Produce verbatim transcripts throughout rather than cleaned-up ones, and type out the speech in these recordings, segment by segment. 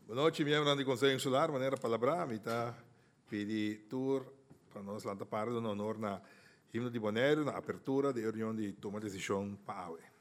Boa noite, membros do Conselho Insular, maneira palavra, me tá pedir tour para nós lá da parte do honor na himno de Bonaire, na abertura da reunião de toma de decisão para a U E.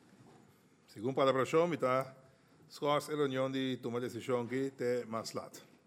Segundo palavra, me está só a reunião de toma de decisão que te maslat.